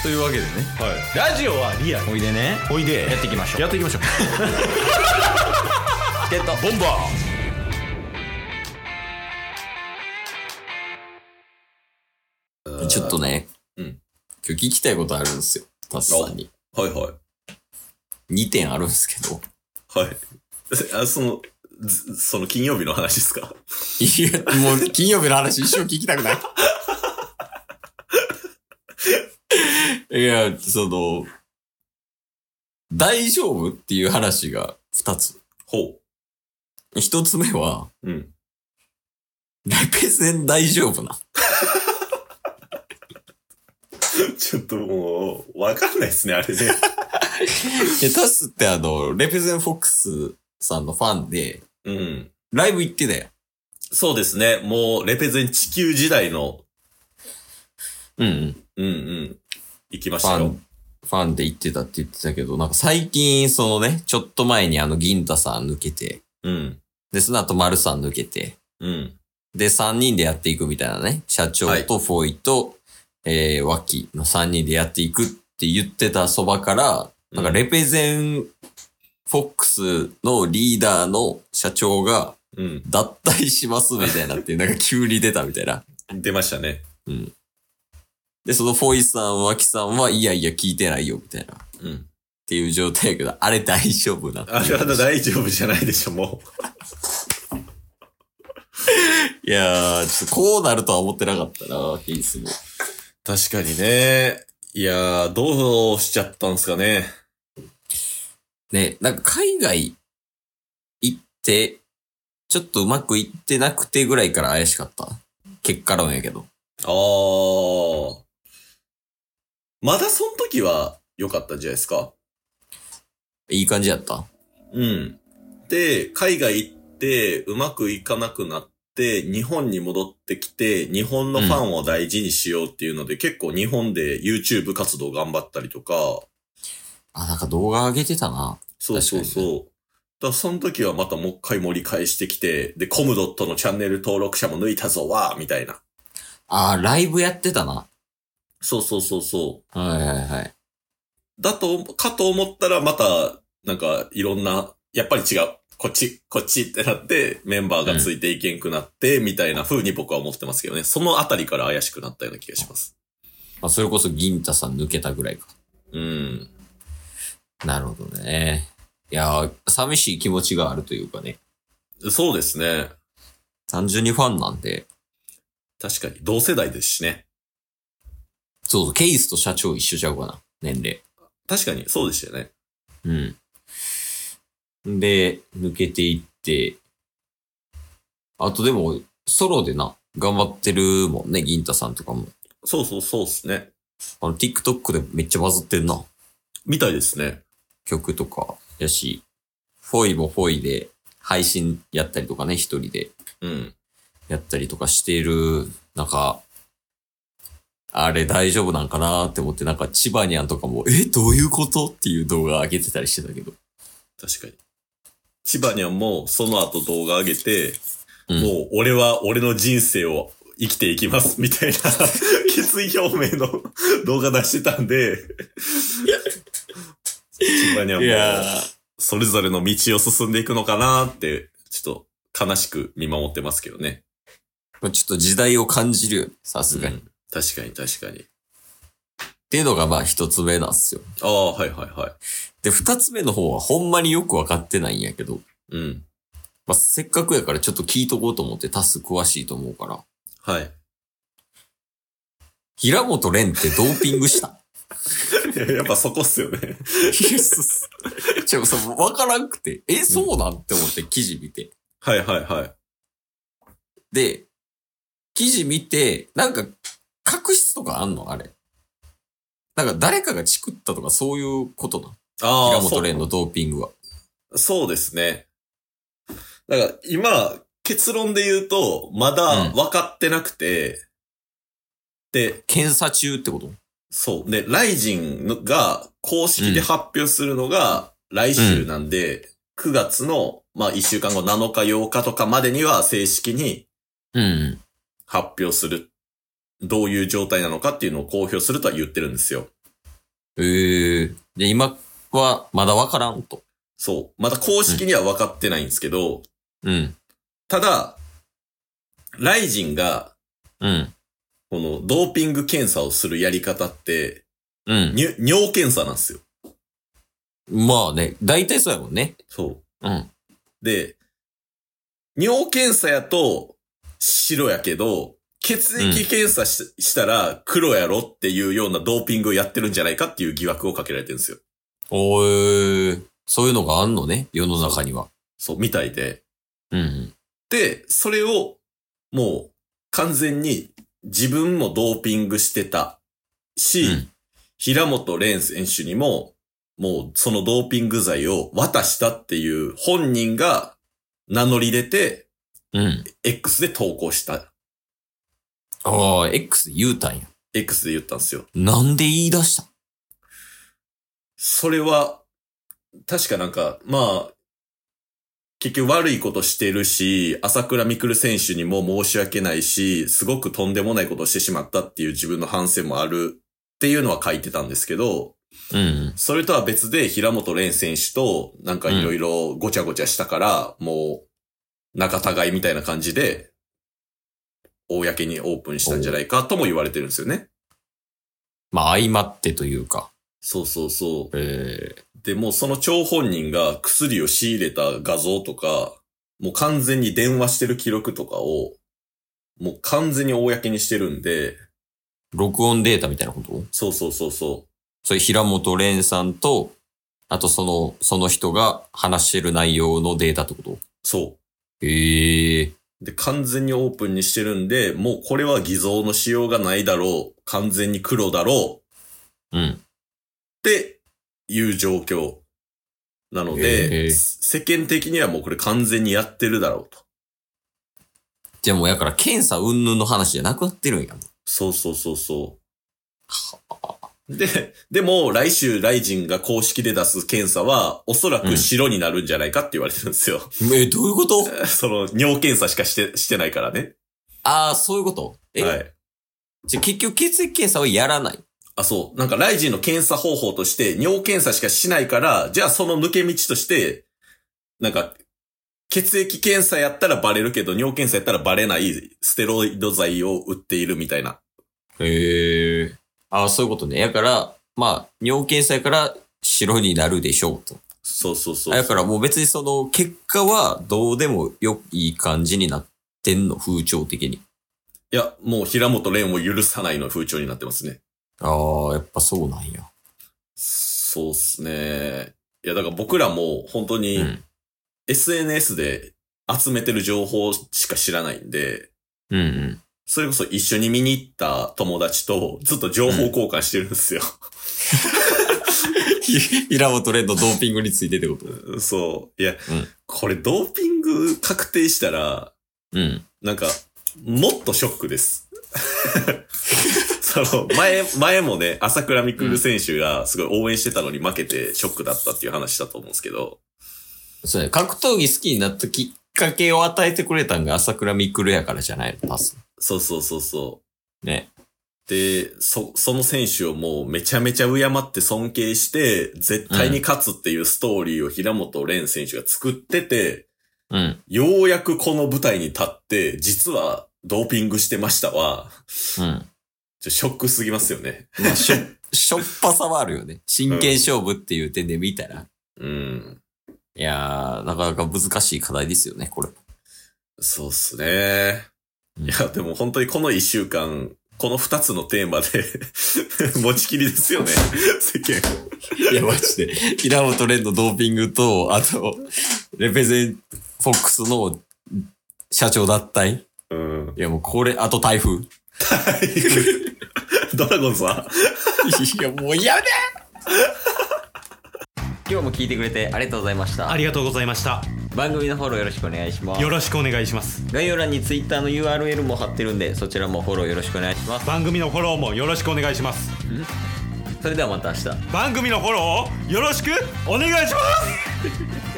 というわけでね、 はい、ラジオはリアル。 おいでね、 おいでやっていきましょう。 やっていきましょう。 ゲットボンバー。ちょっとね、今日聞きたいことあるんですよ、タスさんに。 はいはい。 2点あるんですけど。 はい。その金曜日の話ですか？ いや、もう金曜日の話一生聞きたくない。いや、大丈夫っていう話が2つ。 ほう。1つ目は、レペゼン大丈夫な。 ちょっともう、わかんないっすね、あれね。 タスってレペゼンフォックスさんのファンで、ライブ行ってたよ。 そうですね。もう、レペゼン地球時代の、行きましたよ。 ファンで行ってたって言ってたけど、なんか最近、ちょっと前に銀太さん抜けて、で、その後丸さん抜けて、で、3人でやっていくみたいなね、社長とフォイと、脇の3人でやっていくって言ってたそばから、なんかレペゼンフォックスのリーダーの社長が、脱退しますみたいなっていう、なんか急に出たみたいな。 出ましたね。 で、そのフォイさん、脇さんは、いやいや聞いてないよみたいな。っていう状態やけど、あれ大丈夫な。 あれは大丈夫じゃないでしょ、もう。 いやー、ちょっとこうなるとは思ってなかったな、ケースも。 確かにね。いやー、どうしちゃったんすかね。 ね、なんか海外行って、ちょっとうまくいってなくてぐらいから怪しかった。結果論やけど。 まだその時は良かったんじゃないですか。 いい感じやった。 で、海外行ってうまくいかなくなって、日本に戻ってきて、日本のファンを大事にしようっていうので、結構日本で YouTube 活動頑張ったりとか。 なんか動画上げてたな。 そうそうそう。だからその時はまたもう一回盛り返してきて、で、コムドットのチャンネル登録者も抜いたぞ、わーみたいな。 ライブやってたな。 そうそうそうそう。 はいはいはい。 かと思ったらまた、なんかいろんな、やっぱり違う。こっちってなって、メンバーがついていけんくなって、みたいな風に僕は思ってますけどね。そのあたりから怪しくなったような気がします。 それこそ銀太さん抜けたぐらいか。なるほどね。いや、寂しい気持ちがあるというかね。 そうですね。 単純にファンなんで。 確かに、同世代ですしね。 そう、ケイスと社長一緒ちゃうかな、年齢。 確かに、そうでしたよね。 で、抜けていって、あとでも、ソロでな、頑張ってるもんね、銀太さんとかも。 そうそうそうっすね。 TikTok でめっちゃバズってんな。 みたいですね。 曲とかやし、フォイもフォイで配信やったりとかね、一人で。やったりとかしている、なんか、あれ大丈夫なんかなって思って、なんか千葉ニャンとかも、どういうことっていう動画上げてたりしてたけど。 確かに。千葉ニャンもその後動画上げて、もう俺は俺の人生を生きていきますみたいな決意表明の動画出してたんで、千葉ニャンもそれぞれの道を進んでいくのかなって、ちょっと悲しく見守ってますけどね。 ちょっと時代を感じるよね、さすがに。 確かに確かに。 っていうのが一つ目なんすよ。 はいはいはい。 で、二つ目の方はほんまによくわかってないんやけど。せっかくやからちょっと聞いとこうと思って、タス詳しいと思うから。 はい。 平本蓮ってドーピングしたやっぱそこっすよね。 わからんくて、そうなんって思って記事見て。 はいはいはい。 で、記事見て、なんか、確執とかあんのあれ。なんか誰かがチクったとかそういうことな。平本蓮のドーピングは。 そうですね。だから今、結論で言うと、まだ分かってなくて、で、 検査中ってこと？ そう。で、ライジンが公式で発表するのが来週なんで、9月の、1週間後7日8日とかまでには正式に発表する。どういう状態なのかっていうのを公表するとは言ってるんですよ。 で、今はまだわからんと。 そう。まだ公式には分かってないんですけど、 うん。 ただ、ライジンが、 うん。 このドーピング検査をするやり方って、 うん。 尿検査なんですよ。 まあね、大体そうやもんね。 そう。 うん。 で、尿検査やと白やけど、血液検査したら黒やろっていうようなドーピングをやってるんじゃないかっていう疑惑をかけられてるんですよ。 そういうのがあんのね、世の中には。 そう、みたいで。 うん。 で、それをもう完全に自分もドーピングしてたし、平本蓮選手にももうそのドーピング剤を渡したっていう本人が名乗り出て、X で投稿した。 X で言うたんや。 X で言ったんですよ。 なんで言い出した？ それは、確かなんか、まあ、結局悪いことしてるし、朝倉未来選手にも申し訳ないし、すごくとんでもないことをしてしまったっていう自分の反省もあるっていうのは書いてたんですけど、それとは別で平本蓮選手となんかいろいろごちゃごちゃしたから、もう仲違いみたいな感じで、公にオープンしたんじゃないかとも言われてるんですよね。 まあ相まってというか。 そうそうそう。で、もうその張本人が薬を仕入れた画像とか、もう完全に電話してる記録とかを、もう完全に公にしてるんで。 録音データみたいなこと？ そうそうそうそう。 それ平本蓮さんと、あとその人が話してる内容のデータってこと？ そう。で、完全にオープンにしてるんで、もうこれは偽造のしようがないだろう。完全に黒だろう。 っていう状況。なので、世間的にはもうこれ完全にやってるだろうと。 じゃあもうやから検査云々の話じゃなくなってるんやもん。 そうそうそうそう。でも来週ライジンが公式で出す検査はおそらく白になるんじゃないかって言われてるんですよ。 どういうこと？ その尿検査しかしてないからね。 そういうこと？ はい。 じゃあ結局血液検査はやらない？ そう。なんかライジンの検査方法として尿検査しかしないから、じゃあその抜け道として、なんか、血液検査やったらバレるけど、尿検査やったらバレないステロイド剤を売っているみたいな。 そういうことね。やから、まあ、尿検査やから白になるでしょうと。 そうそうそう。 だからもう別にその結果はどうでもいい感じになってんの、風潮的に。 いや、もう平本蓮を許さないの風潮になってますね。 やっぱそうなんや。 そうっすね。いや、だから僕らも本当に SNS で集めてる情報しか知らないんで、それこそ一緒に見に行った友達とずっと情報交換してるんですよ。 平本蓮のドーピングについてってこと？ そう。いや、これドーピング確定したら、なんか、もっとショックです。前もね、朝倉未来選手がすごい応援してたのに負けてショックだったっていう話だと思うんですけど。 そうね、格闘技好きになったきっかけを与えてくれたんが朝倉未来やからじゃないの、パス。 そうそうそうそう。 ね。 で、その選手をもうめちゃめちゃ敬って尊敬して、絶対に勝つっていうストーリーを平本蓮選手が作ってて、ようやくこの舞台に立って、実はドーピングしてましたわ。ショックすぎますよね。 しょっぱさはあるよね。真剣勝負っていう点で見たら。いやー、なかなか難しい課題ですよね、これ。 そうっすね。いや、でも本当にこの一週間、この二つのテーマで持ちきりですよね、世間。 いや、マジで。平本蓮のドーピングと、あと、レペゼンフォックスの社長脱退。いや、もうこれ、あと台風。 ドラゴンズは？ いや、もうやめて！今日も聞いてくれてありがとうございました。 ありがとうございました。 番組のフォローよろしくお願いします。 よろしくお願いします。 概要欄に Twitter の URL も貼ってるんで、そちらもフォローよろしくお願いします。 番組のフォローもよろしくお願いします。 それではまた明日。 番組のフォローをよろしくお願いします